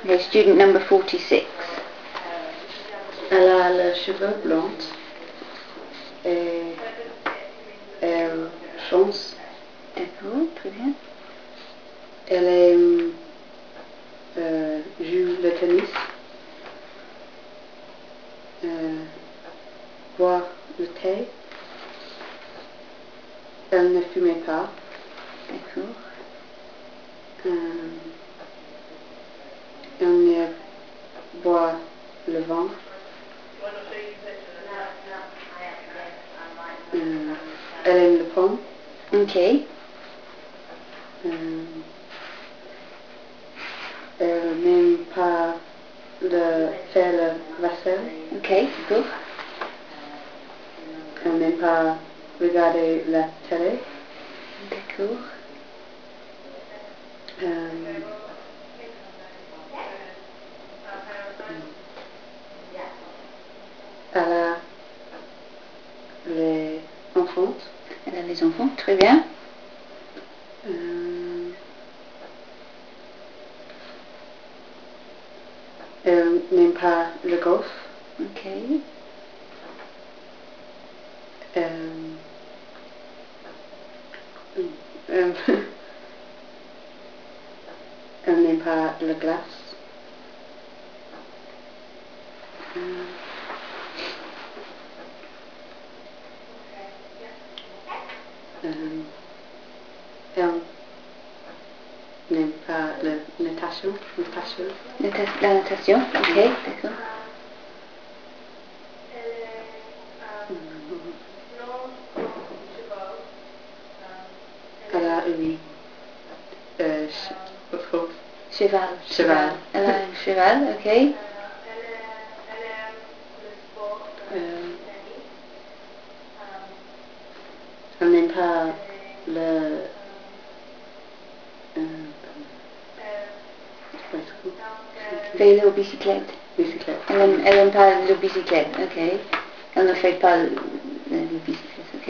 Okay, student number 46. Elle a les cheveux blonds et elle chante. D'accord, très bien. Elle aime joue le tennis, boire le thé. Elle ne fumait pas. D'accord. Elle ne boit le vin. Elle aime le pomme. Ok. Elle n'aime pas faire le vaisselle. Ok, d'accord. Elle n'aime pas regarder la télé. D'accord. Elle a les enfants. Elle a les enfants, très bien. Elle n'aime pas le golf. Ok. Elle n'aime pas la glace. Elle n'aime pas la natation. La natation, ok, d'accord. Elle a une Cheval. Cheval. Elle a un cheval, ok. Elle n'aime pas le Vélo, bicyclette. Elle aime pas le bicyclette, ok. Elle ne fait pas le bicyclette, ok.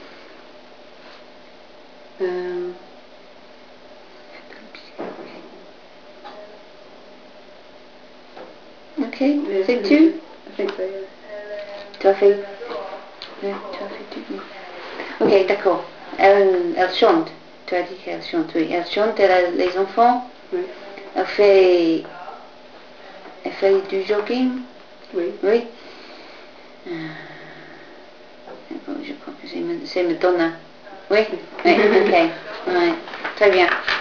Ok, c'est tout. Tu as fait... Oui, tu as fait tout. Ok, d'accord. Elle chante. Tu as dit qu'elle chante, oui. Elle chante, elle a les enfants. Oui. Elle fait du jogging. Oui. Oui. Je crois que c'est Madonna. Oui, oui, ok. Ouais. Très bien.